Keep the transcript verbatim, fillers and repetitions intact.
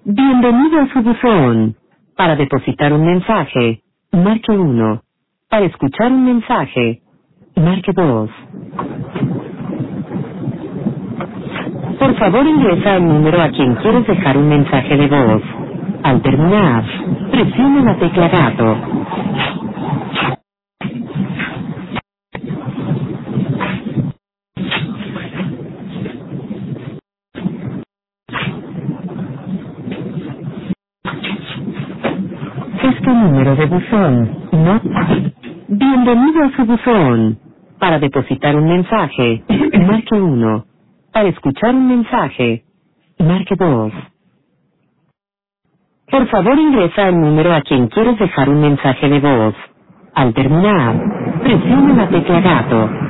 Bienvenido a su buzón. Para depositar un mensaje, marque uno. Para escuchar un mensaje, marque dos. Por favor, ingresa el número a quien quieres dejar un mensaje de voz. Al terminar, presione la tecla gato. Este número de buzón, no. Bienvenido a su buzón. Para depositar un mensaje, marque uno. Para escuchar un mensaje, marque dos. Por favor, ingresa el número a quien quieres dejar un mensaje de voz. Al terminar, presione la tecla gato.